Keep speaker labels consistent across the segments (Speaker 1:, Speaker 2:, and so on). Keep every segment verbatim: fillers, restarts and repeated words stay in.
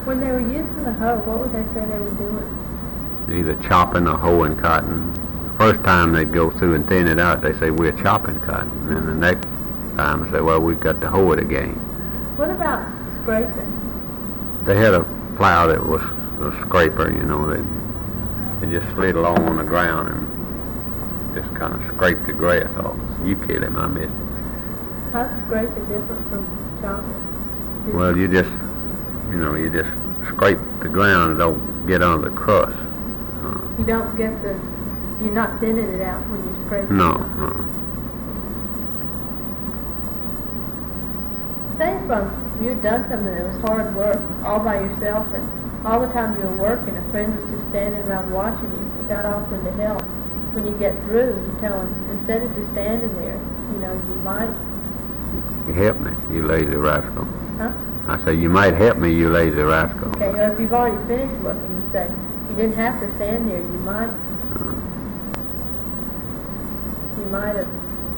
Speaker 1: When they were using the hoe, what would they say they were doing?
Speaker 2: Either chopping or hoeing cotton. The first time they'd go through and thin it out, they say, we're chopping cotton. And then the next time they say, well, we've got to hoe it again.
Speaker 1: What about scraping?
Speaker 2: They had a plow that was a scraper, you know. They, they just slid along on the ground and just kind of scraped the grass off. You kill him, I missed it.
Speaker 1: How's scraping different from chopping?
Speaker 2: Well, you just, you know, you just scrape the ground and don't get under the crust. Uh,
Speaker 1: you don't get the, you're not thinning it out when you scrape it?
Speaker 2: No, no.
Speaker 1: Say if um, you'd done something that was hard work all by yourself, and all the time you were working, a friend was just standing around watching you without offering to help. When you get through, you tell them, instead of just standing there, you know, you might...
Speaker 2: You help me, you lazy rascal.
Speaker 1: Huh?
Speaker 2: I say, you might help me, you lazy rascal.
Speaker 1: Okay, or if you've already finished working, you say, you didn't have to stand there, you might...
Speaker 2: Uh,
Speaker 1: you might have...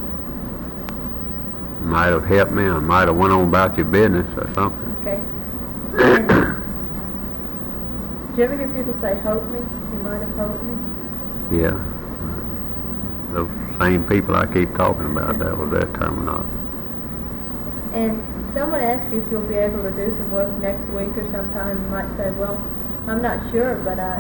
Speaker 2: might have helped me, or might have went on about your business or something.
Speaker 1: Okay. And, do you ever hear people say, hope me? You might have hoped me?
Speaker 2: Yeah. Those same people I keep talking about, that was their terminology.
Speaker 1: And someone asks you if you'll be able to do some work next week or sometime, you might say, well, I'm not sure, but I...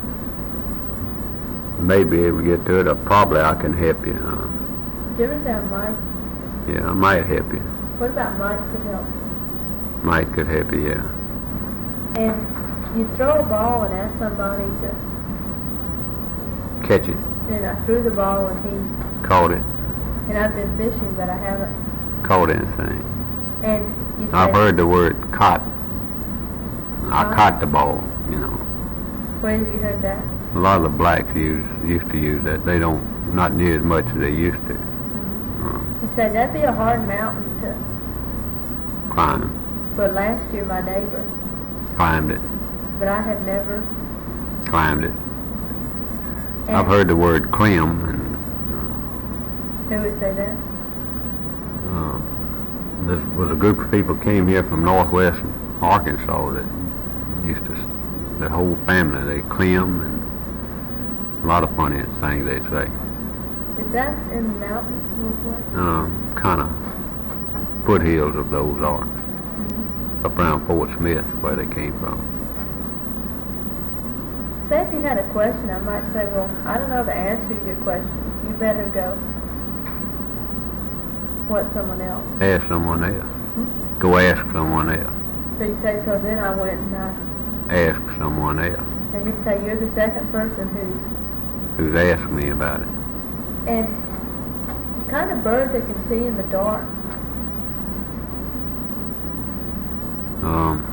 Speaker 2: May be able to get to it, or probably I can help you. Uh,
Speaker 1: Do you ever say I might?
Speaker 2: yeah, I might help you.
Speaker 1: What about might could help?
Speaker 2: Might could help you, yeah.
Speaker 1: And you throw a ball and ask somebody to...
Speaker 2: Catch it.
Speaker 1: And I threw the ball and he...
Speaker 2: Caught it.
Speaker 1: And I've been fishing, but I haven't...
Speaker 2: Caught anything.
Speaker 1: And you say...
Speaker 2: I've heard the word caught. I
Speaker 1: Caught?
Speaker 2: caught the ball, you know.
Speaker 1: Where have you heard that?
Speaker 2: A lot of the blacks use, used to use that. They don't, not near as much as they used to.
Speaker 1: You say that'd be a hard mountain to...
Speaker 2: Climbing.
Speaker 1: But last year my neighbor...
Speaker 2: Climbed it.
Speaker 1: But I have never...
Speaker 2: Climbed it.
Speaker 1: And
Speaker 2: I've heard the word climb, and
Speaker 1: who would say that?
Speaker 2: uh, there was a group of people came here from northwest Arkansas that used to, the whole family, they climb, and a lot of funny things they'd say.
Speaker 1: Is that in the mountains, northwest?
Speaker 2: Um, kind of foothills of those Ozarks, mm-hmm. Up around Fort Smith, where they came from.
Speaker 1: Say if you had a question, I might say, well, I don't know the answer to your question. You better go. What, someone else?
Speaker 2: Ask someone else.
Speaker 1: Hmm?
Speaker 2: Go ask someone else.
Speaker 1: So you say, so then I went and I...
Speaker 2: Ask someone else.
Speaker 1: And you say, you're the second person who's...
Speaker 2: Who's asked me about it.
Speaker 1: And the kind of bird that can see in the dark.
Speaker 2: Um...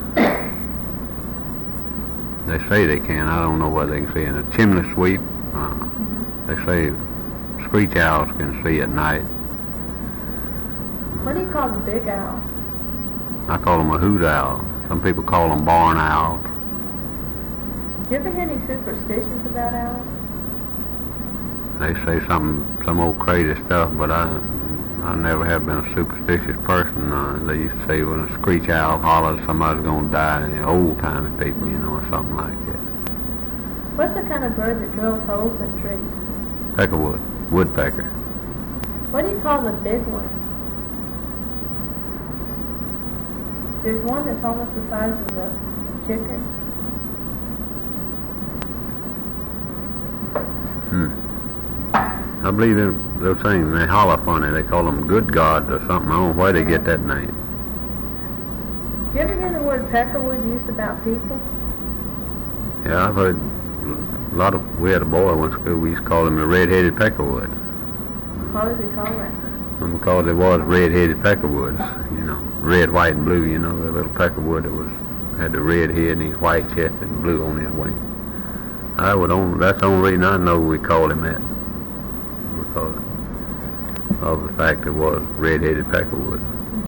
Speaker 2: They say they can. I don't know what they can see. In a chimney sweep, uh, mm-hmm. They say screech owls can see at night.
Speaker 1: What do you call the big owl?
Speaker 2: I call them a hoot owl. Some people call them barn owls.
Speaker 1: Do you ever hear any superstitions about owls?
Speaker 2: They say some some old crazy stuff, but I I never have been a superstitious person. Uh, they used to say when a screech owl hollers, somebody's going to die. You know, old-timey people, you know, or something like that.
Speaker 1: What's the kind of bird that drills holes in trees?
Speaker 2: Peckerwood. Woodpecker.
Speaker 1: What do you call the big one? There's one that's almost the size of a chicken.
Speaker 2: Hmm. I believe in those things. They holler funny. They call them good gods or something. I don't know why they get that name.
Speaker 1: Do you ever hear the word peckerwood used about people?
Speaker 2: Yeah, I've heard a lot of... We had a boy in school. We used to call him the red-headed peckerwood.
Speaker 1: Why does he call that?
Speaker 2: Because it was red-headed peckerwoods. You know, red, white, and blue. You know, the little peckerwood that was had the red head and his white chest and blue on his wing. I would only, that's the only reason I know we called him that. Because of the fact it was red-headed peckerwood.